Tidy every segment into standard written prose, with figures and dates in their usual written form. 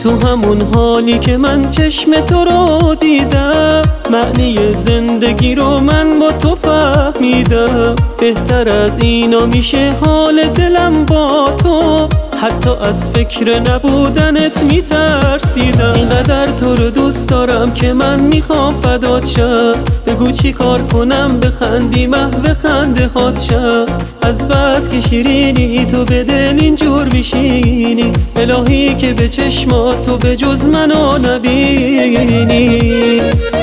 تو همون حالی که من چشم تو رو دیدم، معنی زندگی رو من با تو فهمیدم. بهتر از اینا میشه حال دلم با تو، حتی از فکر نبودنت میترسیدم. اینقدر تو رو دوست دارم که من میخوام فدات شم. بگو چی کار کنم بخندی محو خنده هات شم. از بس که شیرینی تو به دل اینجور میشینی، الهی که به چشمات تو به جز منو نبینی.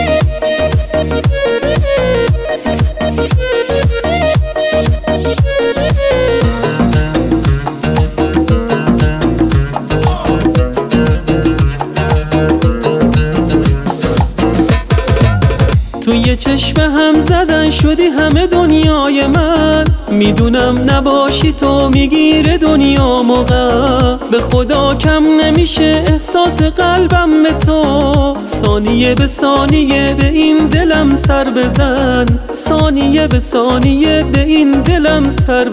تو یه چشم هم زدن شدی همه دنیای من. میدونم نباشی تو میگیره دنیا موقع. به خدا کم نمیشه احساس قلبم به تو. ثانیه به ثانیه به این دلم سر بزن، ثانیه به ثانیه به این دلم سر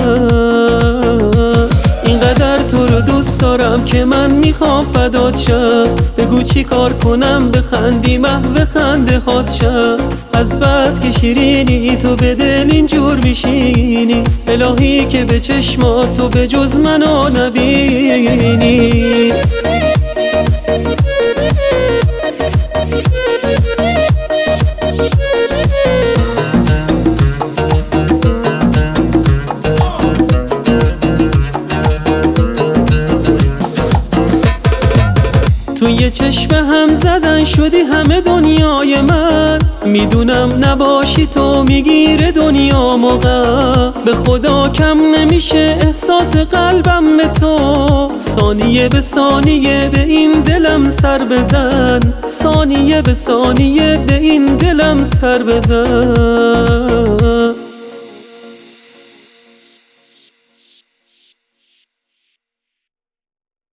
بزن. اینقدر تو رو دوست دارم که من میخوام فدات شم. بگو چی کار کنم بخندی محو خنده هات شم. از بس که شیرینی تو به دل اینجور میشینی، الهی که به چشمات تو به جز منو نبینی. تو یه چشم هم زدن شدی همه دنیای من. میدونم نباشی تو میگیره دنیا موقع. به خدا کم نمیشه احساس قلبم به تو. ثانیه به ثانیه به این دلم سر بزن، ثانیه به ثانیه به این دلم سر بزن.